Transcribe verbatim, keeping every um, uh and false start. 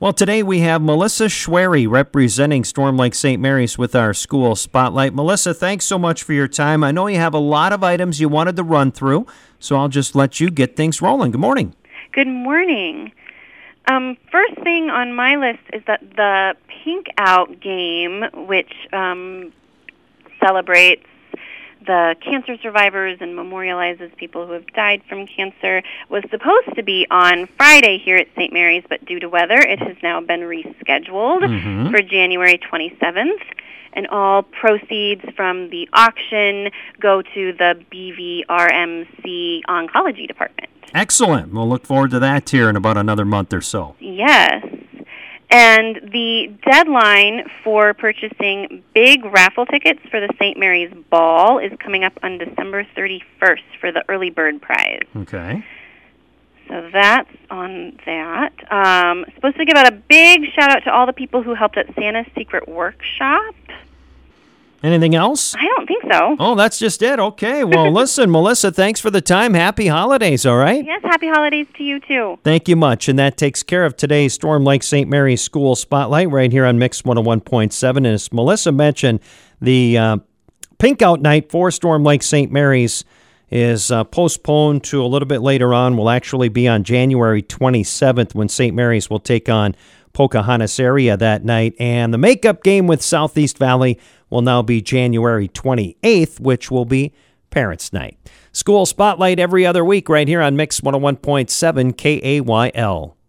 Well, today we have Melissa Schwery representing Storm Lake Saint Mary's with our school spotlight. Melissa, thanks so much for your time. I know you have a lot of items you wanted to run through, so I'll just let you get things rolling. Good morning. Good morning. Um, first thing on my list is that the Pink Out game, which um, celebrates the cancer survivors and memorializes people who have died from cancer, was supposed to be on Friday here at Saint Mary's, but due to weather, it has now been rescheduled mm-hmm. for January twenty-seventh. And all proceeds from the auction go to the B V R M C Oncology Department. Excellent. We'll look forward to that here in about another month or so. Yes. And the deadline for purchasing big raffle tickets for the Saint Mary's Ball is coming up on December thirty-first for the early bird prize. Okay. So that's on that. Um, supposed to give out a big shout-out to all the people who helped at Santa's Secret Workshop. Anything else? I don't think so. Oh, that's just it. Okay. Well, listen, Melissa, thanks for the time. Happy holidays, all right? Yes, happy holidays to you, too. Thank you much. And that takes care of today's Storm Lake Saint Mary's School Spotlight right here on Mix one oh one point seven. And as Melissa mentioned, the uh, Pink Out Night for Storm Lake Saint Mary's is uh, postponed to a little bit later on. Will actually be on January twenty-seventh when Saint Mary's will take on Pocahontas area that night. And the makeup game with Southeast Valley will now be January twenty-eighth, which will be Parents' Night. School Spotlight every other week right here on Mix one oh one point seven K A Y L.